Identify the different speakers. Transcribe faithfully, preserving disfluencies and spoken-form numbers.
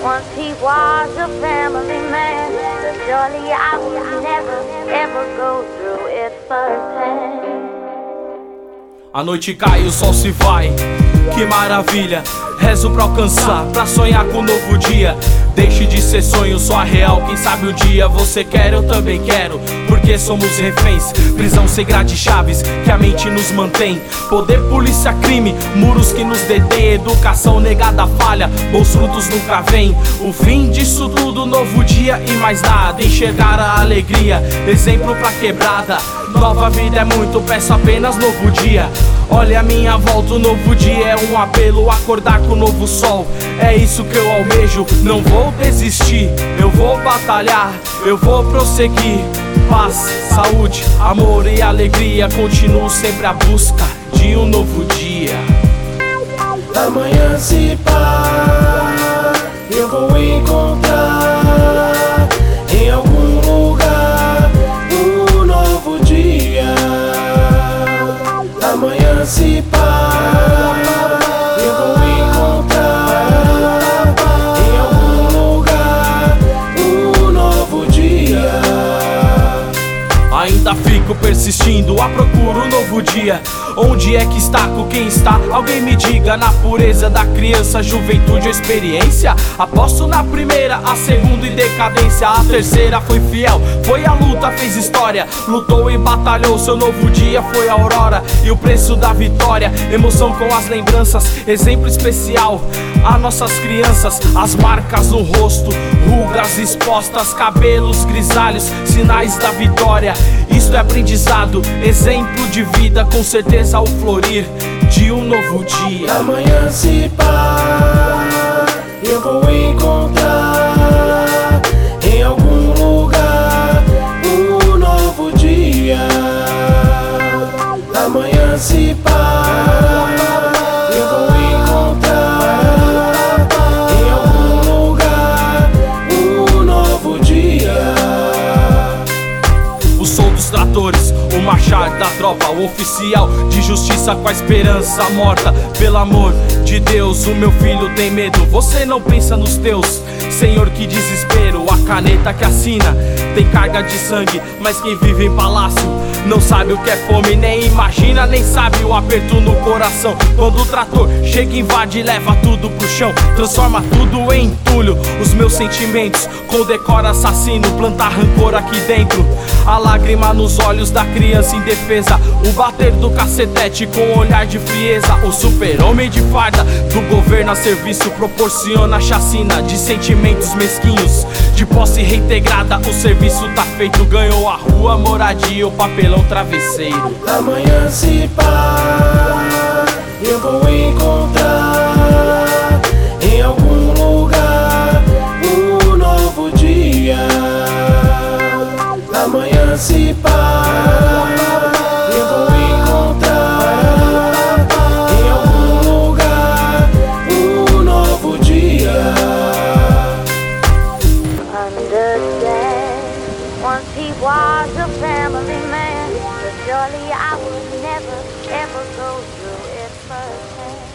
Speaker 1: Once he was a family man, but surely I would never, ever go through it firsthand.
Speaker 2: A noite cai, o sol se vai, que maravilha. Rezo pra alcançar, pra sonhar com um novo dia. Deixe de ser sonho, só a real. Quem sabe o dia você quer, eu também quero. Porque somos reféns, prisão sem grade chaves que a mente nos mantém. Poder, polícia, crime, muros que nos detêm. Educação negada, falha, bons frutos nunca vem. O fim disso tudo, novo dia e mais nada. Enxergar a alegria, exemplo pra quebrada. Nova vida é muito, peço apenas novo dia. Olha a minha volta, o novo dia é um apelo. Acordar com o novo sol, é isso que eu almejo. Não vou desistir, eu vou batalhar, eu vou prosseguir. Paz, saúde, amor e alegria. Continuo sempre à busca de um novo dia.
Speaker 3: Amanhã se pá, eu vou encontrar em algum lugar um novo dia. Amanhã se pá, eu vou encontrar em algum lugar um novo dia.
Speaker 2: Ainda fico persistindo à procura um novo dia. Onde é que está, com quem está? Alguém me diga. Na pureza da criança, juventude ou experiência. Aposto na primeira, a segunda em decadência. A terceira foi fiel, foi a luta, fez história. Lutou e batalhou, seu novo dia foi a aurora. E o preço da vitória, emoção com as lembranças. Exemplo especial a nossas crianças. As marcas no rosto, rugas expostas, cabelos grisalhos, sinais da vitória. Isto é aprendizado, exemplo de vida, com certeza o florir de um novo dia.
Speaker 3: Amanhã se pá, eu vou encontrar em algum lugar um novo dia. Amanhã se pá, eu vou encontrar em algum lugar um novo dia.
Speaker 2: O som dos tratores, o marchar da tropa, o oficial de justiça com a esperança morta. Pelo amor de Deus, o meu filho tem medo. Você não pensa nos teus, Senhor, que desespero. A caneta que assina tem carga de sangue, mas quem vive em palácio não sabe o que é fome, nem imagina, nem sabe o aperto no coração. Quando o trator chega, invade e leva tudo pro chão, transforma tudo em entulho. Os meus sentimentos condecora assassino, plantar rancor aqui dentro. A lágrima nos olhos da criança indefesa, o bater do cacetete com um olhar de frieza. O super-homem de farda do governo a serviço proporciona a chacina de sentimentos mesquinhos. De posse reintegrada, o serviço tá feito. Ganhou a rua, moradia, o papelão travesseiro.
Speaker 3: Amanhã se pá, eu vou encontrar em algum lugar um novo dia. Amanhã se pá, eu vou encontrar em algum lugar um novo dia.
Speaker 1: Understand, once he was a family man, but surely I would never, ever go through it firsthand.